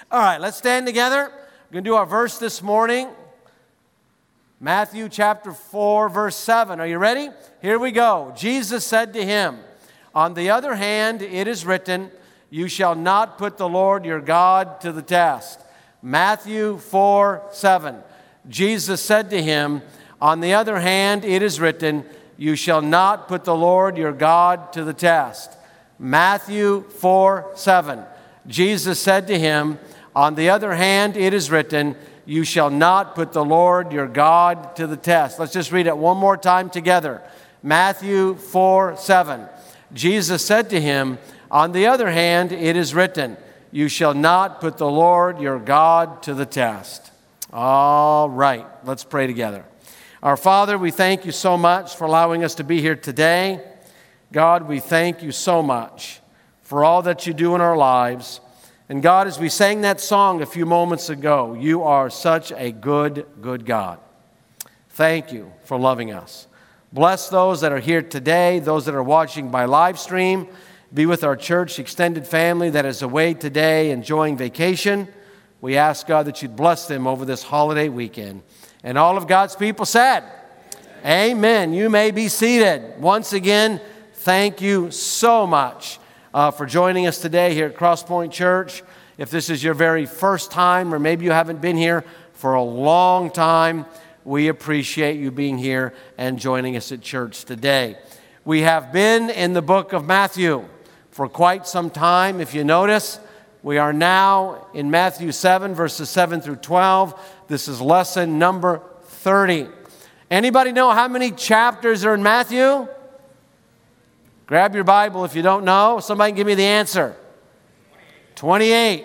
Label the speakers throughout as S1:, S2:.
S1: All right, let's stand together. We're going to do our verse this morning. Matthew chapter 4, verse 7. Are you ready? Here we go. Jesus said to him, "On the other hand, it is written, you shall not put the Lord your God to the test." Matthew 4, 7. Jesus said to him, "On the other hand, it is written, you shall not put the Lord your God to the test." Matthew 4, 7. Jesus said to him, "On the other hand, it is written, you shall not put the Lord your God to the test." Let's just read it one more time together. Matthew 4, 7. Jesus said to him, "On the other hand, it is written, you shall not put the Lord your God to the test." All right, let's pray together. Our Father, we thank you so much for allowing us to be here today. God, we thank you so much for all that you do in our lives. And God, as we sang that song a few moments ago, you are such a good, good God. Thank you for loving us. Bless those that are here today, those that are watching by live stream. Be with our church extended family that is away today enjoying vacation. We ask, God, that you'd bless them over this holiday weekend. And all of God's people said, Amen. You may be seated. Once again, thank you so much for joining us today here at Crosspoint Church. If this is your very first time, or maybe you haven't been here for a long time, we appreciate you being here and joining us at church today. We have been in the book of Matthew for quite some time. If you notice, we are now in Matthew 7, verses 7 through 12. This is lesson number 30. Anybody know how many chapters are in Matthew? Grab your Bible if you don't know. Somebody give me the answer. 28.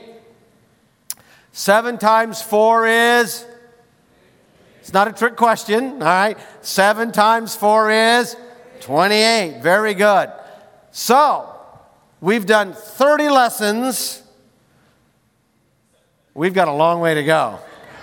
S1: 7 times 4 is? It's not a trick question, all right? 7 times 4 is? 28. Very good. So, we've done 30 lessons. We've got a long way to go.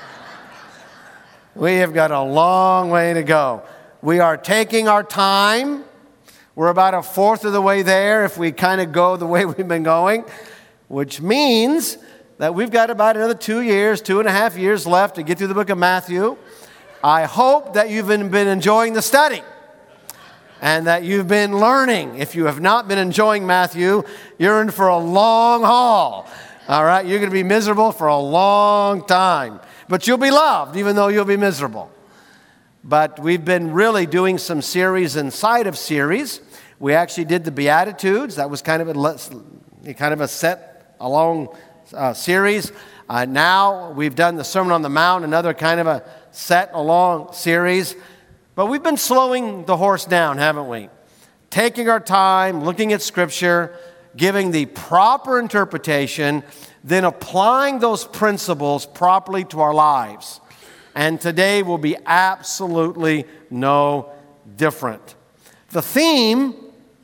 S1: We have got a long way to go. We are taking our time. We're about a fourth of the way there if we kind of go the way we've been going, which means that we've got about another 2.5 years left to get through the book of Matthew. I hope that you've been enjoying the study and that you've been learning. If you have not been enjoying Matthew, you're in for a long haul. All right, you're going to be miserable for a long time. But you'll be loved even though you'll be miserable. But we've been really doing some series inside of series. We actually did the Beatitudes. That was kind of a set along series. Now we've done the Sermon on the Mount, another kind of a set along series. But we've been slowing the horse down, haven't we? Taking our time, looking at Scripture, giving the proper interpretation, then applying those principles properly to our lives. And today will be absolutely no different. The theme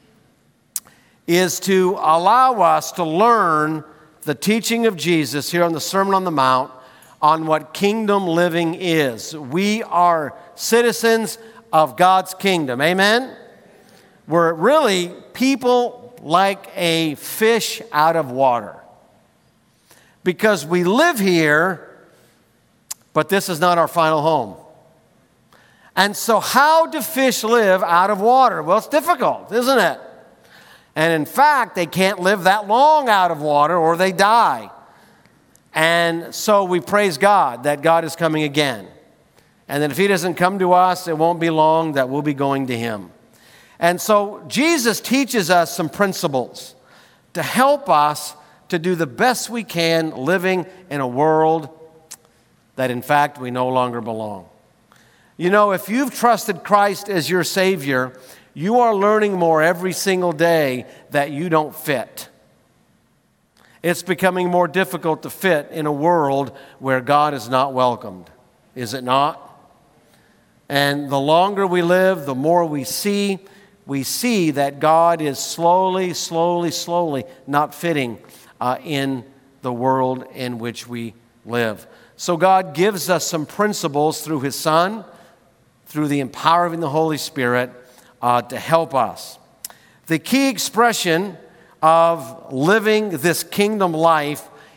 S1: is to allow us to learn the teaching of Jesus here on the Sermon on the Mount on what kingdom living is. We are citizens of God's kingdom. Amen? We're really people like a fish out of water. Because we live here, but this is not our final home. And so how do fish live out of water? Well, it's difficult, isn't it? And in fact, they can't live that long out of water or they die. And so we praise God that God is coming again. And that if He doesn't come to us, it won't be long that we'll be going to Him. And so Jesus teaches us some principles to help us to do the best we can living in a world that in fact we no longer belong. You know, if you've trusted Christ as your Savior, you are learning more every single day that you don't fit. It's becoming more difficult to fit in a world where God is not welcomed. Is it not? And the longer we live, the more we see that God is slowly not fitting in the world in which we live. So God gives us some principles through His Son, through the empowering of the Holy Spirit to help us. The key expression of living this kingdom life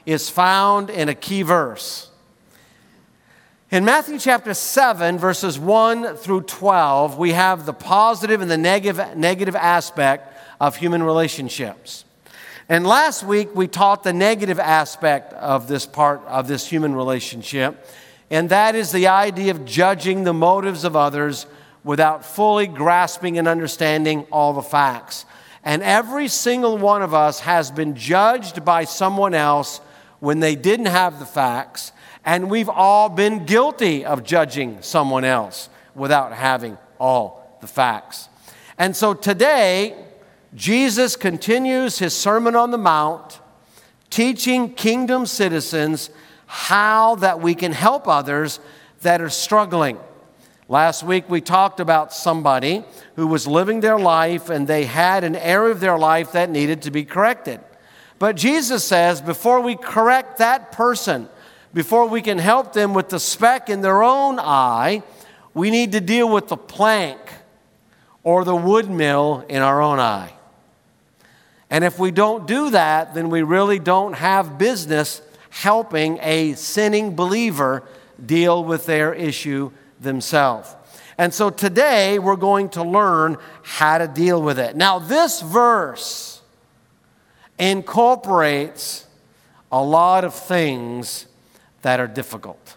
S1: is found in a key verse. In Matthew chapter 7, verses 1 through 12, we have the positive and the negative aspect of human relationships. And last week, we taught the negative aspect of this part of this human relationship, and that is the idea of judging the motives of others without fully grasping and understanding all the facts. And every single one of us has been judged by someone else when they didn't have the facts, and we've all been guilty of judging someone else without having all the facts. And so today, Jesus continues his Sermon on the Mount, teaching kingdom citizens how that we can help others that are struggling. Last week we talked about somebody who was living their life and they had an area of their life that needed to be corrected. But Jesus says before we correct that person, before we can help them with the speck in their own eye, we need to deal with the plank or the wood mill in our own eye. And if we don't do that, then we really don't have business helping a sinning believer deal with their issue themselves. And so today we're going to learn how to deal with it. Now, this verse incorporates a lot of things that are difficult.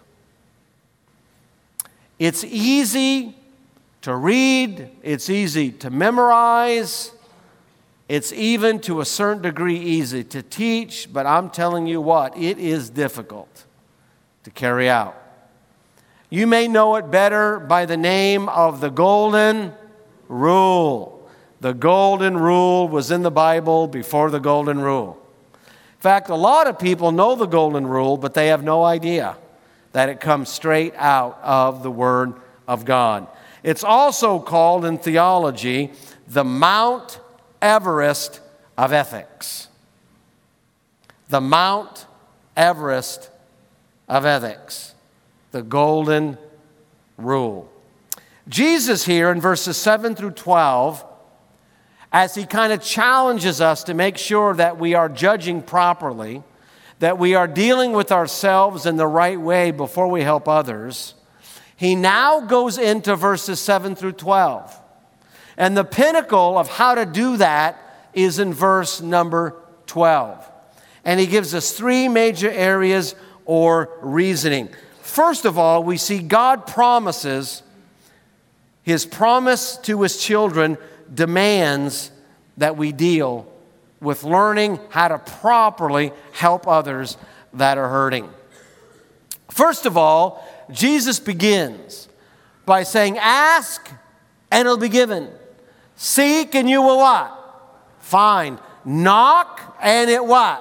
S1: It's easy to read, it's easy to memorize, it's even to a certain degree easy to teach, but I'm telling you what, it is difficult to carry out. You may know it better by the name of the Golden Rule. The Golden Rule was in the Bible before the Golden Rule. In fact, a lot of people know the Golden Rule, but they have no idea that it comes straight out of the Word of God. It's also called in theology the Mount Everest of ethics. The Mount Everest of ethics. The Golden Rule. Jesus here in verses 7 through 12, as he kind of challenges us to make sure that we are judging properly, that we are dealing with ourselves in the right way before we help others, he now goes into verses 7 through 12. And the pinnacle of how to do that is in verse number 12. And he gives us three major areas or reasoning. First of all, we see God promises, his promise to his children demands that we deal with learning how to properly help others that are hurting. First of all, Jesus begins by saying, ask and it'll be given. Seek and you will what? Find. Knock and it what?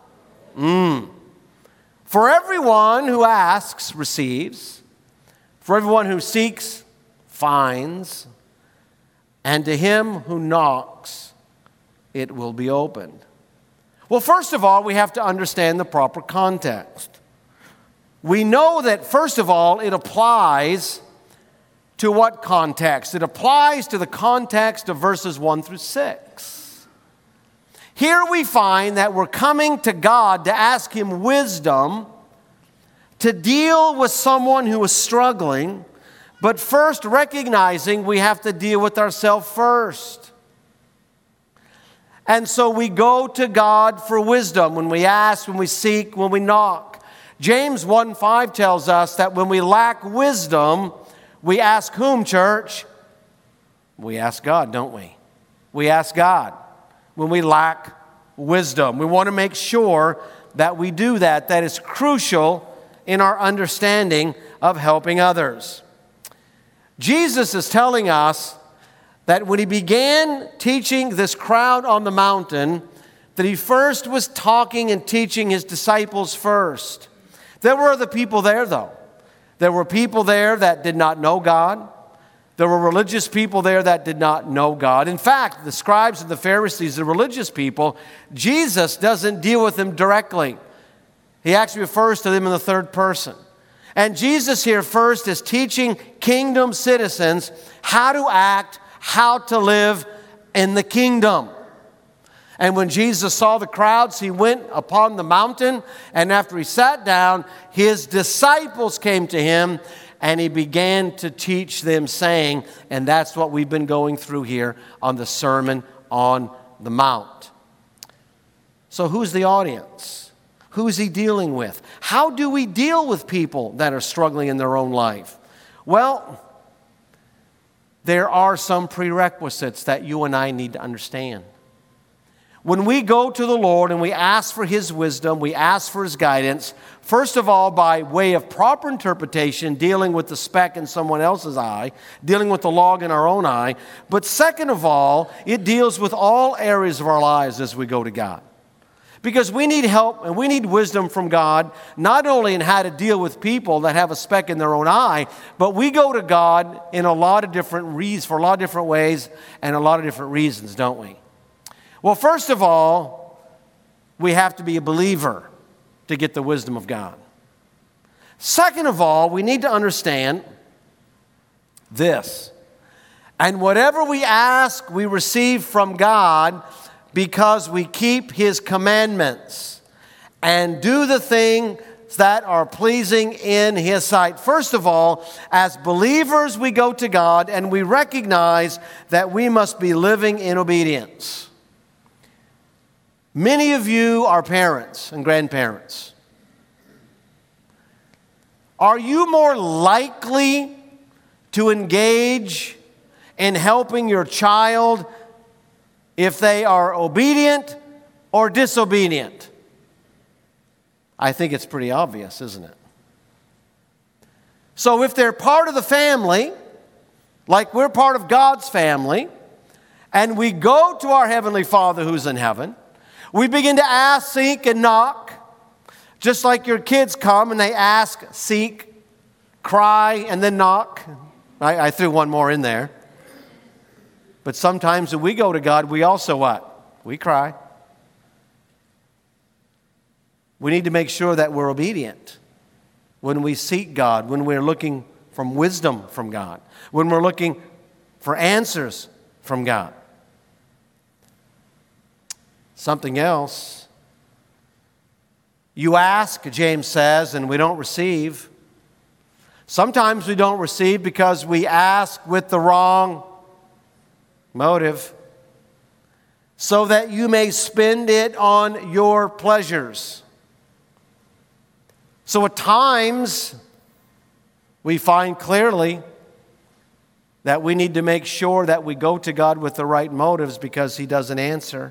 S1: For everyone who asks, receives. For everyone who seeks, finds. And to him who knocks, it will be opened. Well, first of all, we have to understand the proper context. We know that, first of all, it applies to what context? It applies to the context of verses 1 through 6. Here we find that we're coming to God to ask him wisdom to deal with someone who is struggling, but first recognizing we have to deal with ourselves first. And so we go to God for wisdom when we ask, when we seek, when we knock. James 1:5 tells us that when we lack wisdom, we ask whom, church? We ask God, don't we? We ask God when we lack wisdom. We want to make sure that we do that. That is crucial in our understanding of helping others. Jesus is telling us that when he began teaching this crowd on the mountain, that he first was talking and teaching his disciples first. There were other people there, though. There were people there that did not know God. There were religious people there that did not know God. In fact, the scribes and the Pharisees, the religious people, Jesus doesn't deal with them directly. He actually refers to them in the third person. And Jesus here first is teaching kingdom citizens how to act, how to live in the kingdom. And when Jesus saw the crowds, he went upon the mountain, and after he sat down, his disciples came to him, and he began to teach them, saying, and that's what we've been going through here on the Sermon on the Mount. So who's the audience? Who's he dealing with? How do we deal with people that are struggling in their own life? Well, there are some prerequisites that you and I need to understand. When we go to the Lord and we ask for His wisdom, we ask for His guidance, first of all, by way of proper interpretation, dealing with the speck in someone else's eye, dealing with the log in our own eye. But second of all, it deals with all areas of our lives as we go to God. Because we need help and we need wisdom from God, not only in how to deal with people that have a speck in their own eye, but we go to God in a lot of different reasons, for a lot of different ways and a lot of different reasons, don't we? Well, first of all, we have to be a believer to get the wisdom of God. Second of all, we need to understand this. And whatever we ask, we receive from God because we keep His commandments and do the things that are pleasing in His sight. First of all, as believers, we go to God and we recognize that we must be living in obedience. Many of you are parents and grandparents. Are you more likely to engage in helping your child if they are obedient or disobedient? I think it's pretty obvious, isn't it? So if they're part of the family, like we're part of God's family, and we go to our Heavenly Father who's in heaven, we begin to ask, seek, and knock, just like your kids come and they ask, seek, cry, and then knock. I threw one more in there. But sometimes when we go to God, we also what? We cry. We need to make sure that we're obedient when we seek God, when we're looking for wisdom from God, when we're looking for answers from God. Something else. You ask, James says, and we don't receive. Sometimes we don't receive because we ask with the wrong motive, so that you may spend it on your pleasures. So at times, we find clearly that we need to make sure that we go to God with the right motives because He doesn't answer.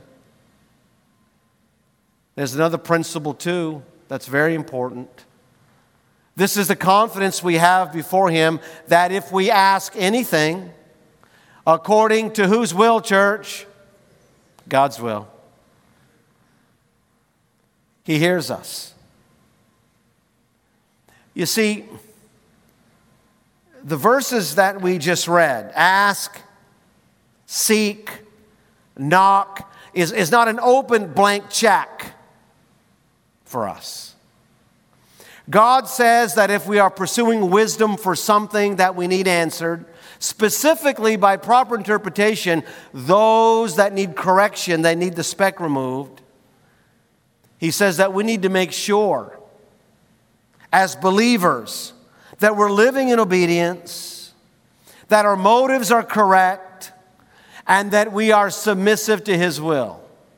S1: There's another principle, too, that's very important. This is the confidence we have before Him that if we ask anything, according to whose will, church? God's will. He hears us. You see, the verses that we just read, ask, seek, knock, is not an open blank check for us. God says that if we are pursuing wisdom for something that we need answered, specifically by proper interpretation, those that need correction, they need the speck removed, He says that we need to make sure as believers that we're living in obedience, that our motives are correct, and that we are submissive to His will.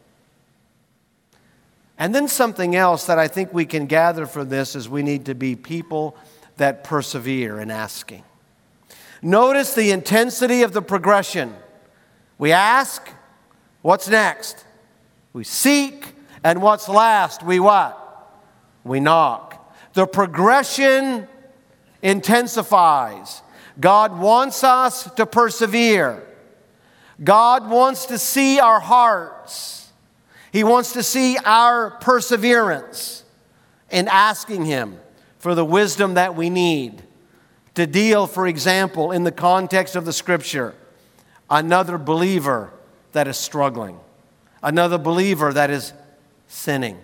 S1: And then something else that I think we can gather from this is we need to be people that persevere in asking. Notice the intensity of the progression. We ask, what's next? We seek, and what's last? We what? We knock. The progression intensifies. God wants us to persevere. God wants to see our hearts. He wants to see our perseverance in asking Him for the wisdom that we need to deal, for example, in the context of the Scripture, another believer that is struggling, another believer that is sinning.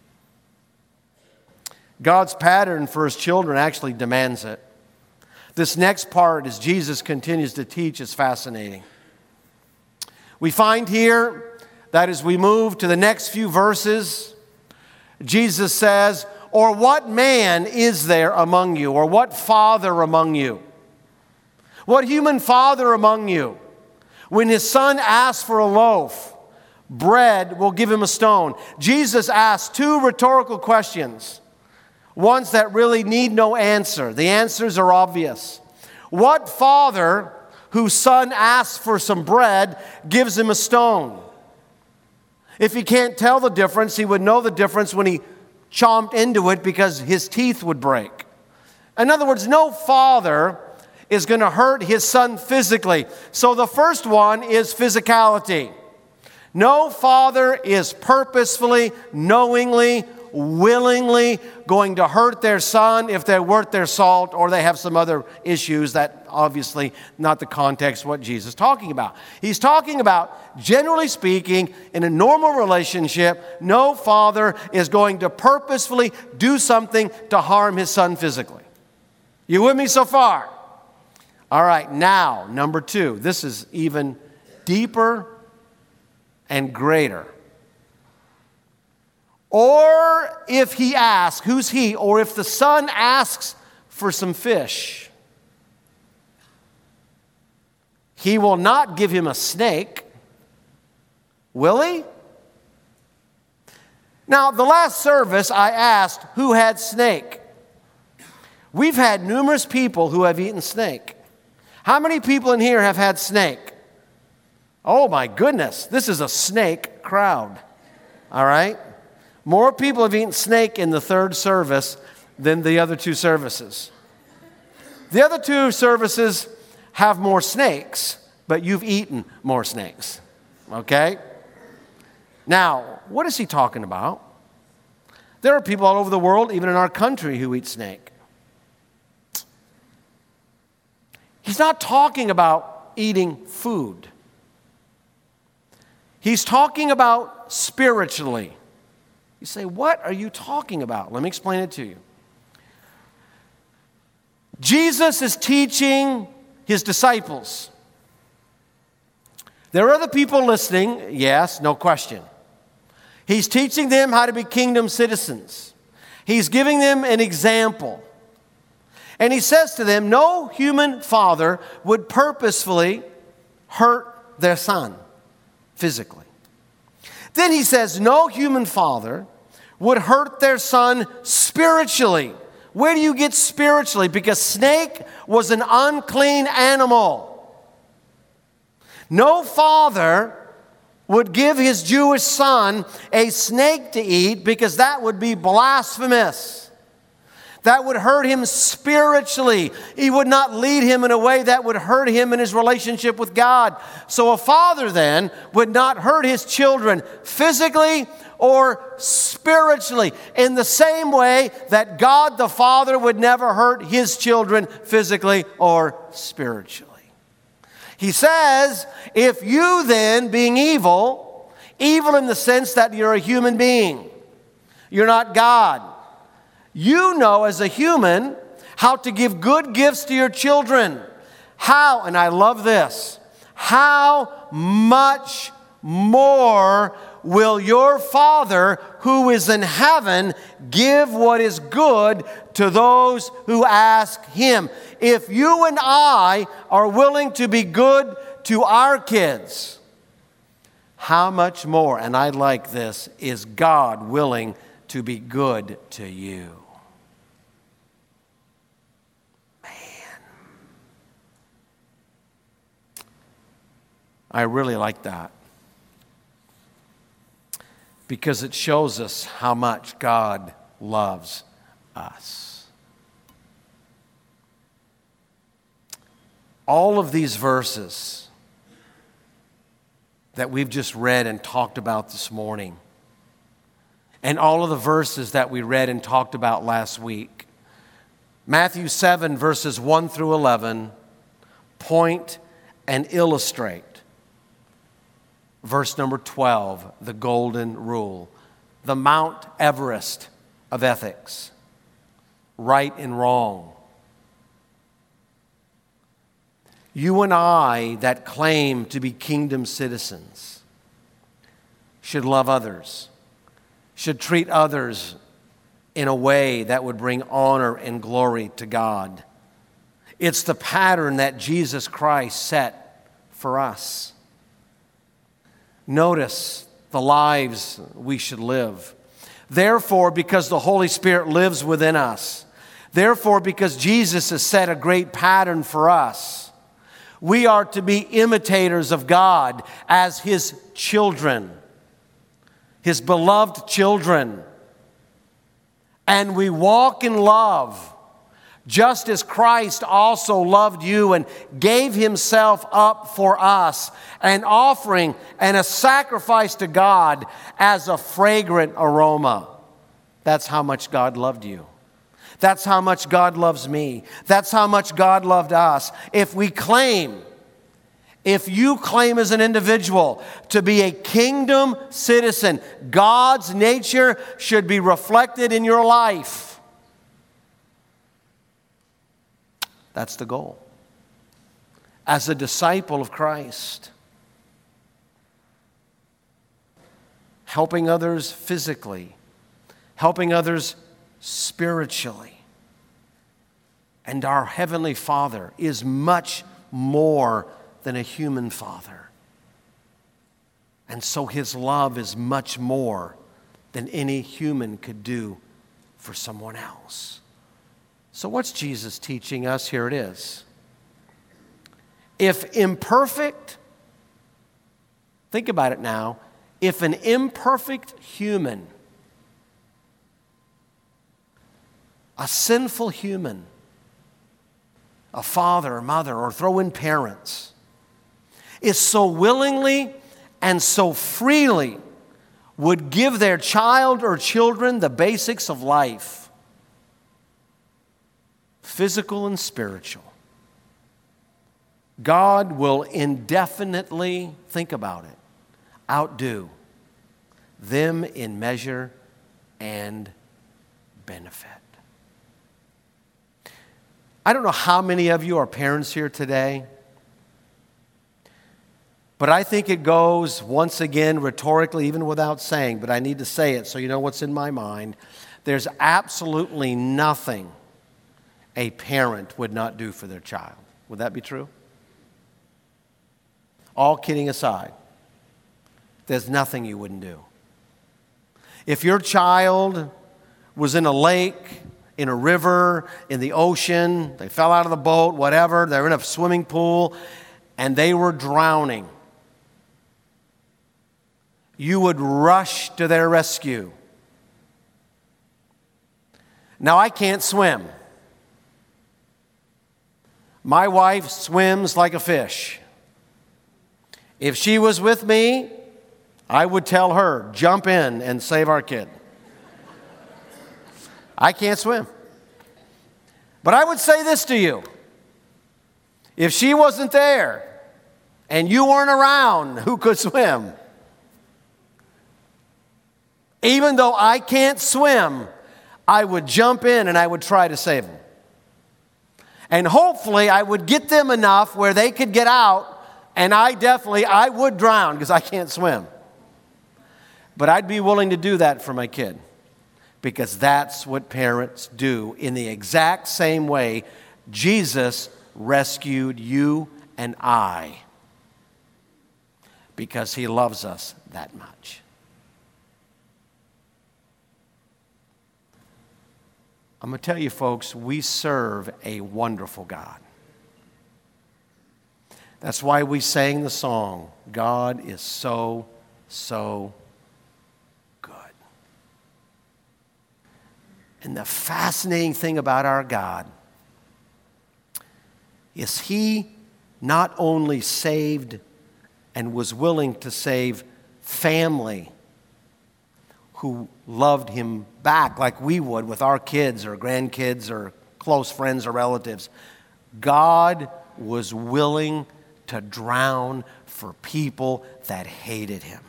S1: God's pattern for His children actually demands it. This next part, as Jesus continues to teach, is fascinating. We find here that as we move to the next few verses, Jesus says, or what man is there among you, or what father among you? What human father among you, when his son asks for a loaf, bread will give him a stone? Jesus asked two rhetorical questions, ones that really need no answer. The answers are obvious. What father whose son asks for some bread gives him a stone? If he can't tell the difference, he would know the difference when he chomped into it because his teeth would break. In other words, no father is going to hurt his son physically. So the first one is physicality. No father is purposefully, knowingly, willingly going to hurt their son if they're worth their salt or they have some other issues that obviously not the context of what Jesus is talking about. He's talking about, generally speaking, in a normal relationship, no father is going to purposefully do something to harm his son physically. You with me so far? All right, now, number two. This is even deeper and greater. Or if he asks, who's he? Or if the son asks for some fish, he will not give him a snake, will he? Now, the last service I asked who had snake. We've had numerous people who have eaten snake. How many people in here have had snake? Oh my goodness, this is a snake crowd. All right? More people have eaten snake in the third service than the other two services. The other two services have more snakes, but you've eaten more snakes. Okay? Now, what is he talking about? There are people all over the world, even in our country, who eat snake. He's not talking about eating food. He's talking about spiritually. You say, what are you talking about? Let me explain it to you. Jesus is teaching his disciples. There are other people listening, yes, no question. He's teaching them how to be kingdom citizens. He's giving them an example. And he says to them, no human father would purposefully hurt their son physically. Then he says, no human father would hurt their son spiritually. Where do you get spiritually? Because snake was an unclean animal. No father would give his Jewish son a snake to eat because that would be blasphemous. That would hurt him spiritually. He would not lead him in a way that would hurt him in his relationship with God. So a father then would not hurt his children physically or spiritually, in the same way that God the Father would never hurt his children physically or spiritually. He says, if you then, being evil, evil in the sense that you're a human being, you're not God, you know as a human how to give good gifts to your children. How, and I love this, how much more will your Father who is in heaven give what is good to those who ask him? If you and I are willing to be good to our kids, how much more, and I like this, is God willing to be good to you? I really like that because it shows us how much God loves us. All of these verses that we've just read and talked about this morning, and all of the verses that we read and talked about last week, Matthew 7 verses 1 through 11, point and illustrate verse number 12, the golden rule, the Mount Everest of ethics, right and wrong. You and I that claim to be kingdom citizens, should love others, should treat others in a way that would bring honor and glory to God. It's the pattern that Jesus Christ set for us. Notice the lives we should live. Therefore, because the Holy Spirit lives within us, therefore, because Jesus has set a great pattern for us, we are to be imitators of God as His children, His beloved children. And we walk in love, just as Christ also loved you and gave Himself up for us, an offering and a sacrifice to God as a fragrant aroma. That's how much God loved you. That's how much God loves me. That's how much God loved us. If you claim as an individual to be a kingdom citizen, God's nature should be reflected in your life. That's the goal. As a disciple of Christ, helping others physically, helping others spiritually. And our Heavenly Father is much more than a human father. And so His love is much more than any human could do for someone else. So what's Jesus teaching us? Here it is. If imperfect, think about it now, if an imperfect human, a sinful human, a father or mother, or throw in parents, is so willingly and so freely would give their child or children the basics of life, physical and spiritual, God will indefinitely, think about it, outdo them in measure and benefit. I don't know how many of you are parents here today, but I think it goes, once again, rhetorically, even without saying, but I need to say it so you know what's in my mind. There's absolutely nothing a parent would not do for their child. Would that be true? All kidding aside, there's nothing you wouldn't do. If your child was in a lake, in a river, in the ocean, they fell out of the boat, whatever, they're in a swimming pool, and they were drowning, you would rush to their rescue. Now, I can't swim. My wife swims like a fish. If she was with me, I would tell her, jump in and save our kid. I can't swim. But I would say this to you. If she wasn't there and you weren't around, who could swim? Even though I can't swim, I would jump in and I would try to save them. And hopefully I would get them enough where they could get out, and I would drown because I can't swim. But I'd be willing to do that for my kid, because that's what parents do in the exact same way Jesus rescued you and I, because He loves us that much. I'm going to tell you, folks, we serve a wonderful God. That's why we sang the song, God is so, so good. And the fascinating thing about our God is He not only saved and was willing to save family who loved Him back like we would with our kids or grandkids or close friends or relatives. God was willing to drown for people that hated Him.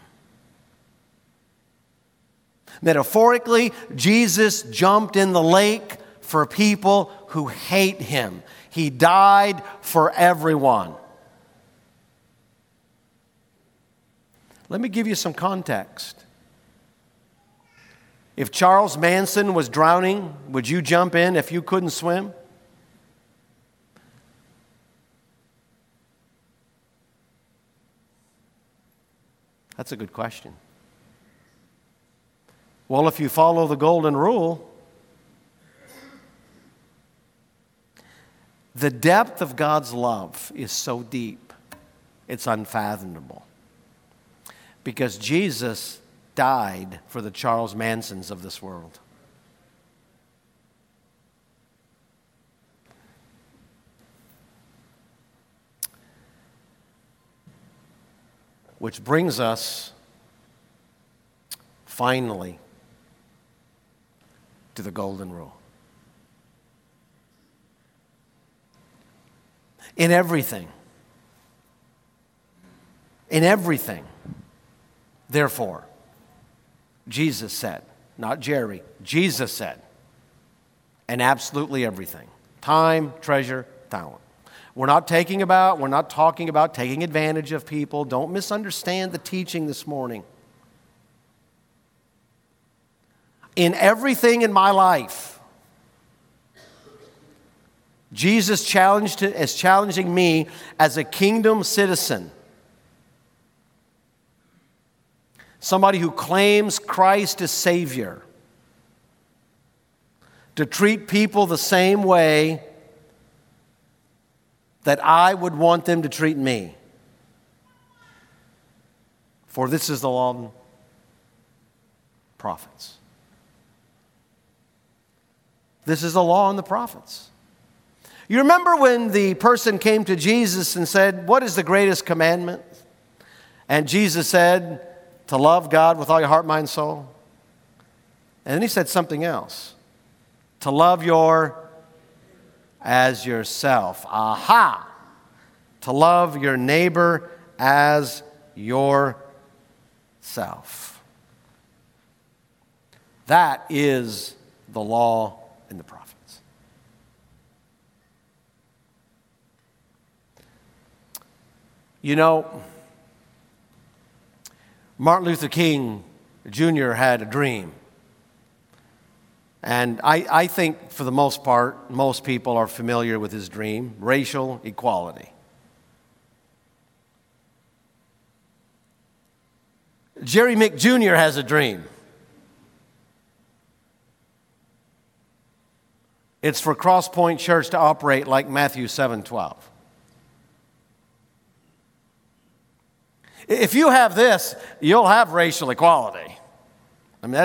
S1: Metaphorically, Jesus jumped in the lake for people who hate Him. He died for everyone. Let me give you some context. If Charles Manson was drowning, would you jump in if you couldn't swim? That's a good question. Well, if you follow the golden rule, the depth of God's love is so deep, it's unfathomable. Because Jesus died for the Charles Mansons of this world. Which brings us, finally, to the golden rule. In everything, therefore, Jesus said, not Jerry, Jesus said, and absolutely everything. Time, treasure, talent. We're not talking about taking advantage of people. Don't misunderstand the teaching this morning. In everything in my life, Jesus is challenging me as a kingdom citizen. Somebody who claims Christ as Savior. To treat people the same way that I would want them to treat me. For this is the law of the prophets. This is the law and the prophets. You remember when the person came to Jesus and said, "What is the greatest commandment?" And Jesus said, "To love God with all your heart, mind, soul." And then he said something else. To love your as yourself. Aha! To love your neighbor as yourself. That is the law and the prophets. You know, Martin Luther King Jr. had a dream. And I think, for the most part, most people are familiar with his dream, racial equality. Jerry Mick Jr. has a dream. It's for Cross Point Church to operate like Matthew 7:12. If you have this, you'll have racial equality. I mean,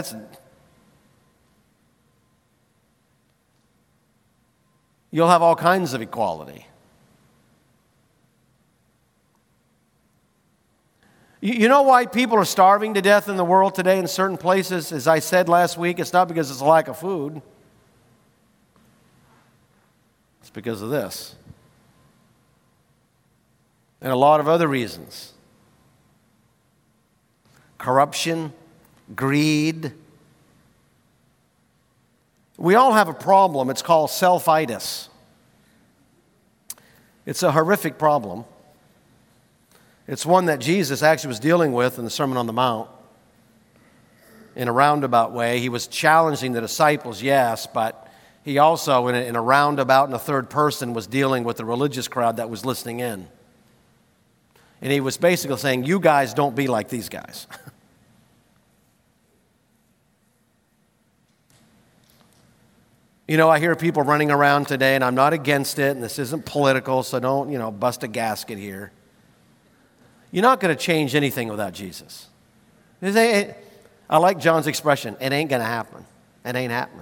S1: you'll have all kinds of equality. You know why people are starving to death in the world today in certain places? As I said last week, it's not because it's a lack of food. It's because of this. And a lot of other reasons. Corruption, greed. We all have a problem. It's called self-itis. It's a horrific problem. It's one that Jesus actually was dealing with in the Sermon on the Mount. In a roundabout way, he was challenging the disciples, yes, but he also, in a roundabout in a third person, was dealing with the religious crowd that was listening in. And he was basically saying, you guys don't be like these guys. You know, I hear people running around today, and I'm not against it, and this isn't political, so don't, bust a gasket here. You're not going to change anything without Jesus. I like John's expression, it ain't going to happen. It ain't happening.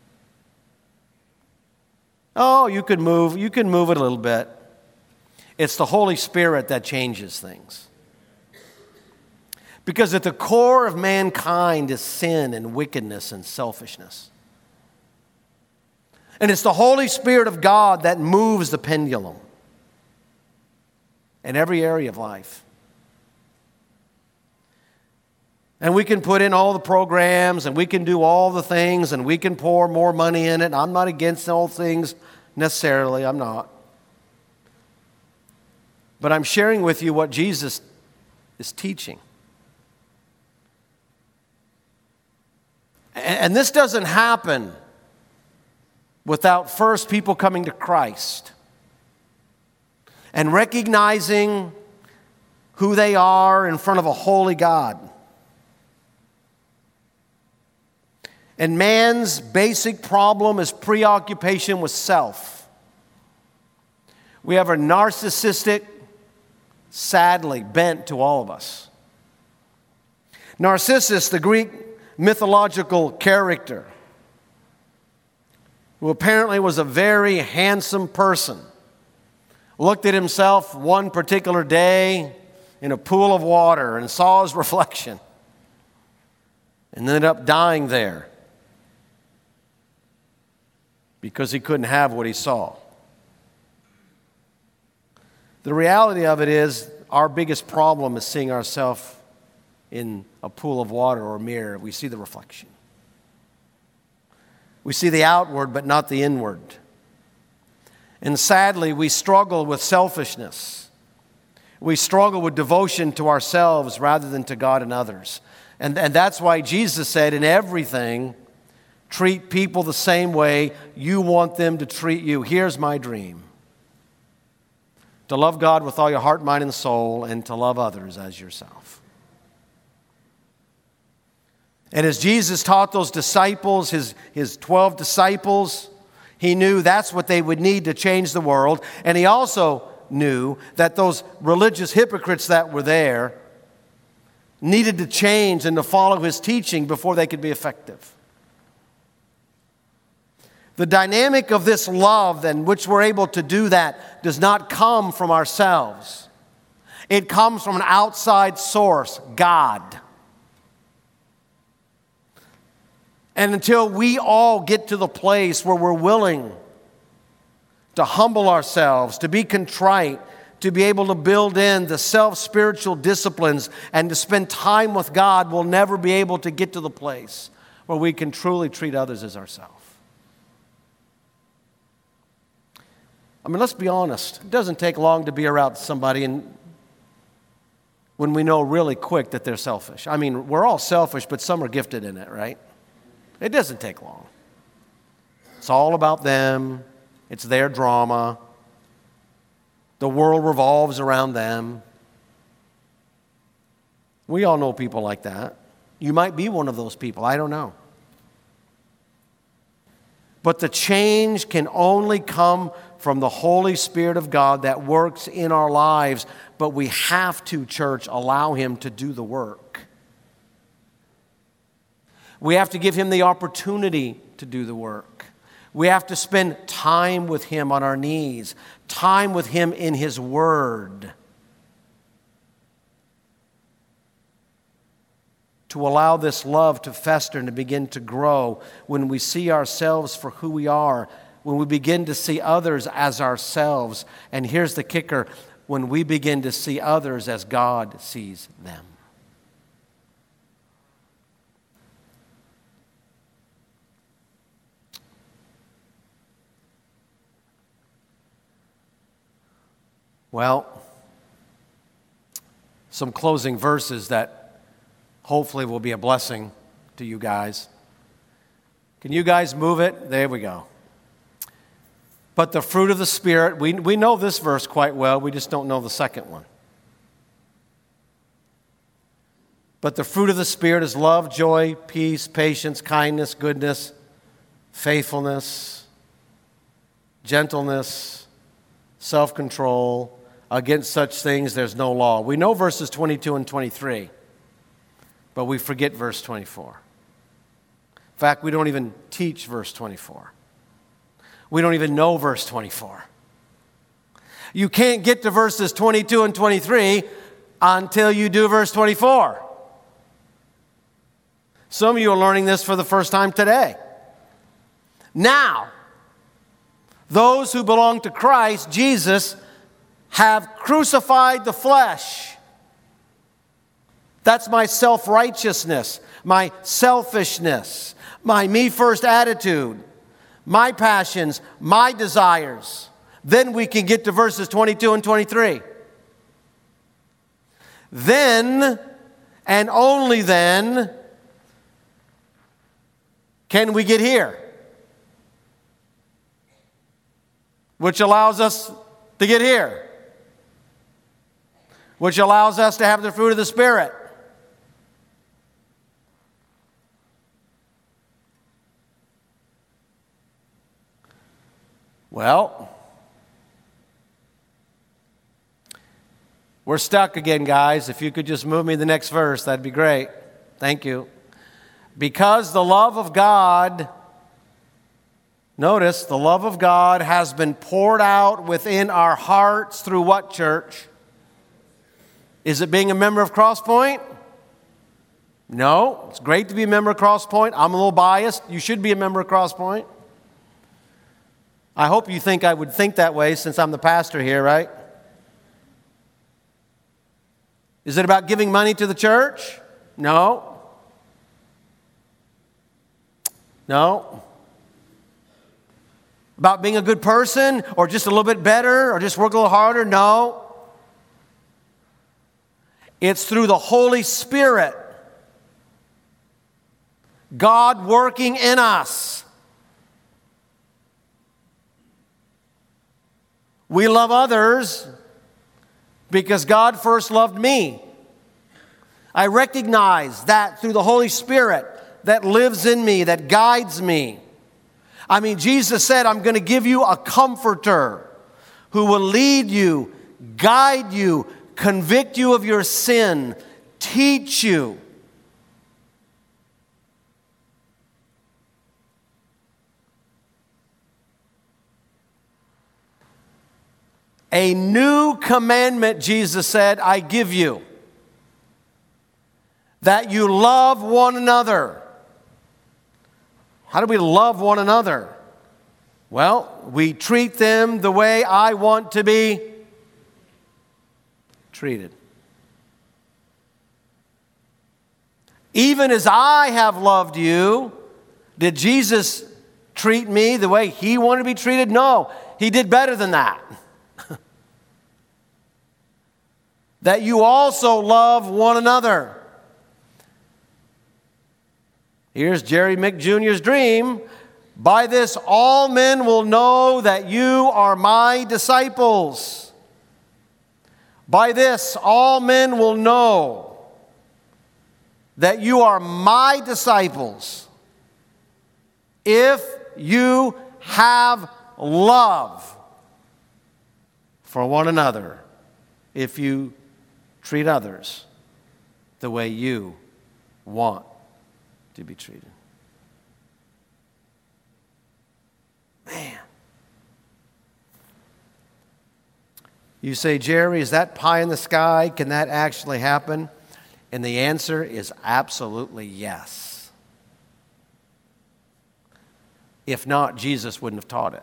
S1: Oh, you can move it a little bit. It's the Holy Spirit that changes things. Because at the core of mankind is sin and wickedness and selfishness. And it's the Holy Spirit of God that moves the pendulum in every area of life. And we can put in all the programs, and we can do all the things, and we can pour more money in it. I'm not against all things necessarily. I'm not. But I'm sharing with you what Jesus is teaching. And this doesn't happen without first people coming to Christ and recognizing who they are in front of a holy God. And man's basic problem is preoccupation with self. We have a narcissistic, sadly, bent to all of us. Narcissus, the Greek mythological character, who apparently was a very handsome person, looked at himself one particular day in a pool of water and saw his reflection and ended up dying there because he couldn't have what he saw. The reality of it is our biggest problem is seeing ourselves in a pool of water or a mirror. We see the reflection. We see the outward but not the inward. And sadly, we struggle with selfishness. We struggle with devotion to ourselves rather than to God and others. And that's why Jesus said, in everything, treat people the same way you want them to treat you. Here's my dream: to love God with all your heart, mind, and soul, and to love others as yourself. And as Jesus taught those disciples, his 12 disciples, he knew that's what they would need to change the world. And he also knew that those religious hypocrites that were there needed to change and to follow his teaching before they could be effective. The dynamic of this love, in which we're able to do that, does not come from ourselves. It comes from an outside source, God. And until we all get to the place where we're willing to humble ourselves, to be contrite, to be able to build in the self-spiritual disciplines and to spend time with God, we'll never be able to get to the place where we can truly treat others as ourselves. I mean, let's be honest. It doesn't take long to be around somebody and when we know really quick that they're selfish. I mean, we're all selfish, but some are gifted in it, right? It doesn't take long. It's all about them. It's their drama. The world revolves around them. We all know people like that. You might be one of those people. I don't know. But the change can only come from the Holy Spirit of God that works in our lives. But we have to, church, allow Him to do the work. We have to give Him the opportunity to do the work. We have to spend time with Him on our knees, time with Him in His Word, to allow this love to fester and to begin to grow when we see ourselves for who we are, when we begin to see others as ourselves. And here's the kicker: when we begin to see others as God sees them. Well, some closing verses that hopefully will be a blessing to you guys. Can you guys move it? There we go. But the fruit of the Spirit, we know this verse quite well, we just don't know the second one. But the fruit of the Spirit is love, joy, peace, patience, kindness, goodness, faithfulness, gentleness, self-control. Against such things there's no law. We know verses 22 and 23, but we forget verse 24. In fact, we don't even teach verse 24. We don't even know verse 24. You can't get to verses 22 and 23 until you do verse 24. Some of you are learning this for the first time today. Now, those who belong to Christ Jesus have crucified the flesh. That's my self-righteousness, my selfishness, my me-first attitude, my passions, my desires. Then we can get to verses 22 and 23. Then, and only then, can we get here? Which allows us to get here. Which allows us to have the fruit of the Spirit. Well, we're stuck again, guys. If you could just move me to the next verse, that'd be great. Thank you. Because the love of God, notice, the love of God has been poured out within our hearts through what, church? Is it being a member of Crosspoint? No. It's great to be a member of Crosspoint. I'm a little biased. You should be a member of Crosspoint. I hope you think I would think that way since I'm the pastor here, right? Is it about giving money to the church? No. No. About being a good person or just a little bit better or just work a little harder? No. It's through the Holy Spirit. God working in us. We love others because God first loved me. I recognize that through the Holy Spirit that lives in me, that guides me. I mean, Jesus said, I'm going to give you a comforter who will lead you, guide you, convict you of your sin, teach you. A new commandment, Jesus said, I give you, that you love one another. How do we love one another? Well, we treat them the way I want to be treated. Even as I have loved you, did Jesus treat me the way He wanted to be treated? No, He did better than that. That you also love one another. Here's Jerry Mick Jr.'s dream. By this all men will know that you are my disciples. By this all men will know that you are my disciples if you have love for one another, if you treat others the way you want to be treated. Man. You say, Jerry, is that pie in the sky? Can that actually happen? And the answer is absolutely yes. If not, Jesus wouldn't have taught it.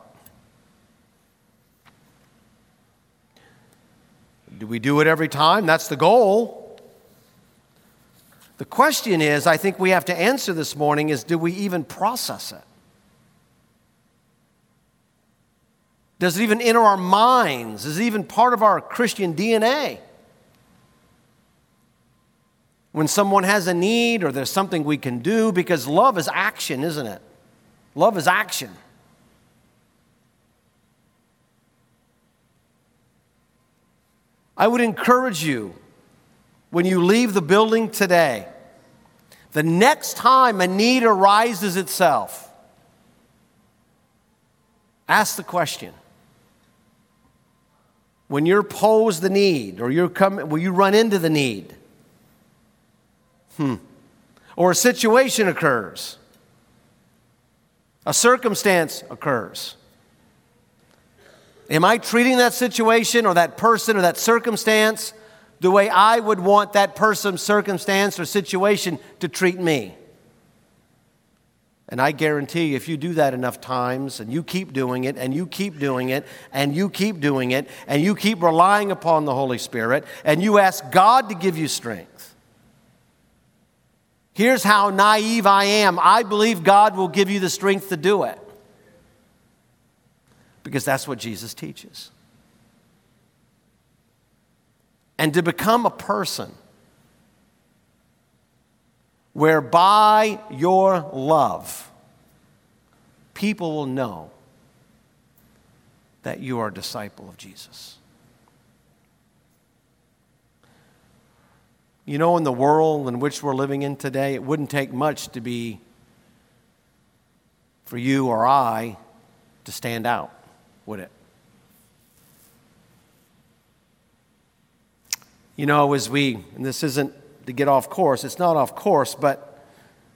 S1: Do we do it every time? That's the goal. The question is, I think we have to answer this morning is, do we even process it? Does it even enter our minds? Is it even part of our Christian DNA? When someone has a need or there's something we can do, because love is action, isn't it? Love is action. I would encourage you, when you leave the building today, the next time a need arises itself, ask the question. When you're posed the need, or will you run into the need? Or a situation occurs. A circumstance occurs. Am I treating that situation or that person or that circumstance the way I would want that person, circumstance, or situation to treat me? And I guarantee you, if you do that enough times, and you keep doing it, and you keep doing it, and you keep doing it, and you keep relying upon the Holy Spirit, and you ask God to give you strength. Here's how naive I am. I believe God will give you the strength to do it. Because that's what Jesus teaches. And to become a person whereby your love people will know that you are a disciple of Jesus. You know, in the world in which we're living in today, it wouldn't take much for you or I to stand out, would it? You know, and this isn't to get off course, it's not off course, but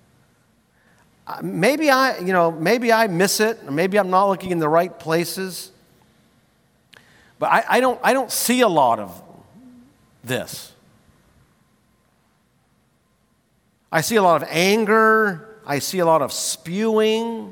S1: maybe I miss it, or maybe I'm not looking in the right places. But I don't see a lot of this. I see a lot of anger. I see a lot of spewing.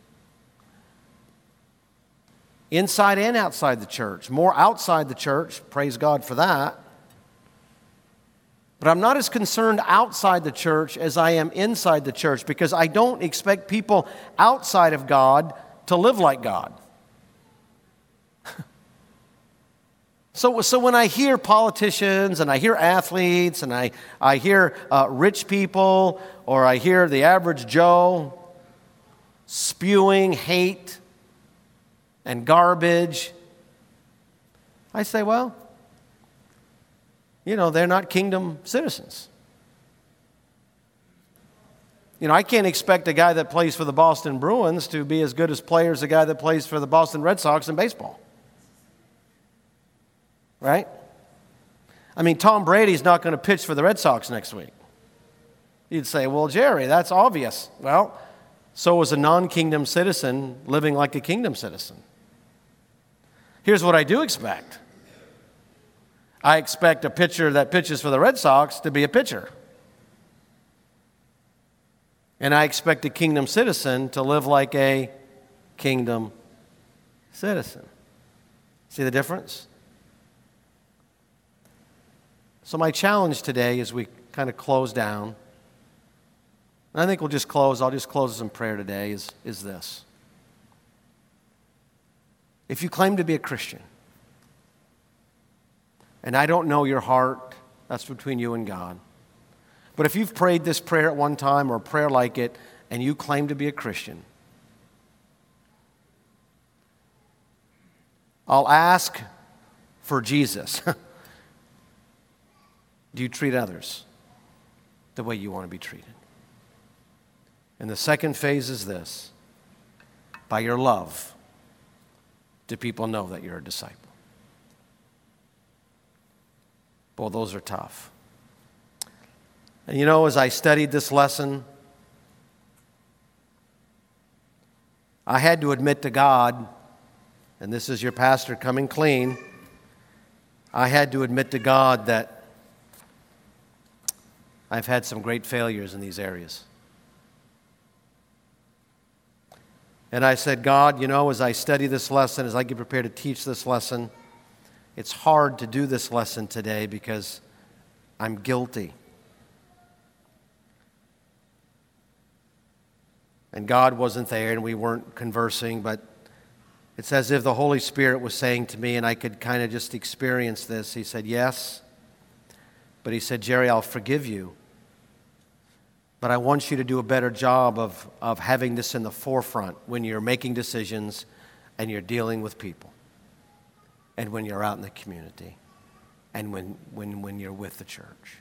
S1: Inside and outside the church. More outside the church. Praise God for that. But I'm not as concerned outside the church as I am inside the church, because I don't expect people outside of God to live like God. So when I hear politicians and I hear athletes and I hear rich people, or I hear the average Joe spewing hate and garbage, I say, well, they're not kingdom citizens. I can't expect a guy that plays for the Boston Bruins to be as good as players a guy that plays for the Boston Red Sox in baseball. Right? I mean, Tom Brady's not going to pitch for the Red Sox next week. You'd say, well, Jerry, that's obvious. Well, so is a non-kingdom citizen living like a kingdom citizen. Here's what I do expect. I expect a pitcher that pitches for the Red Sox to be a pitcher. And I expect a kingdom citizen to live like a kingdom citizen. See the difference? So my challenge today, as we kind of close down, and I think I'll just close with some prayer today, is this. If you claim to be a Christian, and I don't know your heart, that's between you and God. But if you've prayed this prayer at one time, or a prayer like it, and you claim to be a Christian, I'll ask for Jesus. Do you treat others the way you want to be treated? And the second phase is this. By your love, do people know that you're a disciple? Boy, those are tough. And as I studied this lesson, I had to admit to God, and this is your pastor coming clean, I had to admit to God that I've had some great failures in these areas. And I said, God, as I study this lesson, as I get prepared to teach this lesson, it's hard to do this lesson today because I'm guilty. And God wasn't there and we weren't conversing, but it's as if the Holy Spirit was saying to me, and I could kind of just experience this. He said, yes. But he said, Jerry, I'll forgive you. But I want you to do a better job of having this in the forefront when you're making decisions and you're dealing with people, and when you're out in the community, and when you're with the church.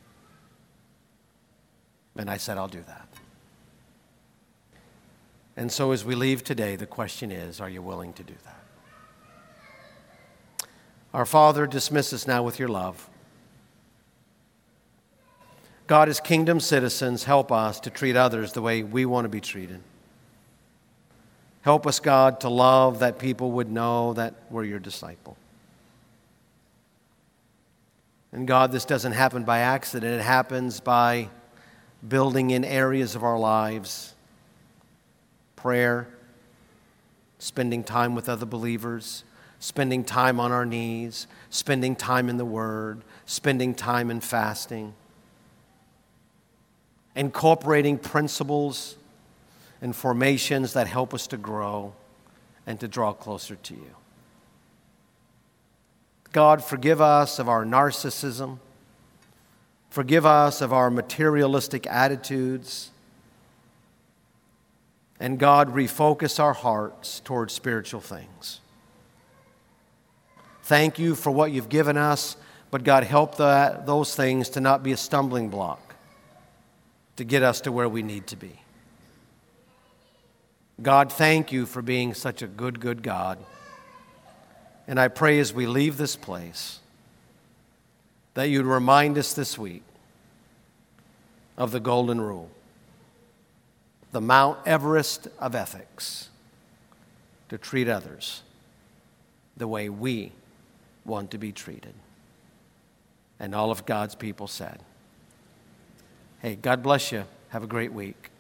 S1: And I said, I'll do that. And so as we leave today, the question is, are you willing to do that? Our Father, dismiss us now with your love. God, as kingdom citizens, help us to treat others the way we want to be treated. Help us, God, to love that people would know that we're your disciple. And God, this doesn't happen by accident. It happens by building in areas of our lives. Prayer, spending time with other believers, spending time on our knees, spending time in the Word, spending time in fasting. Incorporating principles and formations that help us to grow and to draw closer to you. God, forgive us of our narcissism. Forgive us of our materialistic attitudes. And God, refocus our hearts towards spiritual things. Thank you for what you've given us, but God, help those things to not be a stumbling block to get us to where we need to be. God, thank you for being such a good, good God. And I pray as we leave this place that you'd remind us this week of the golden rule, the Mount Everest of ethics, to treat others the way we want to be treated. And all of God's people said, hey, God bless you. Have a great week.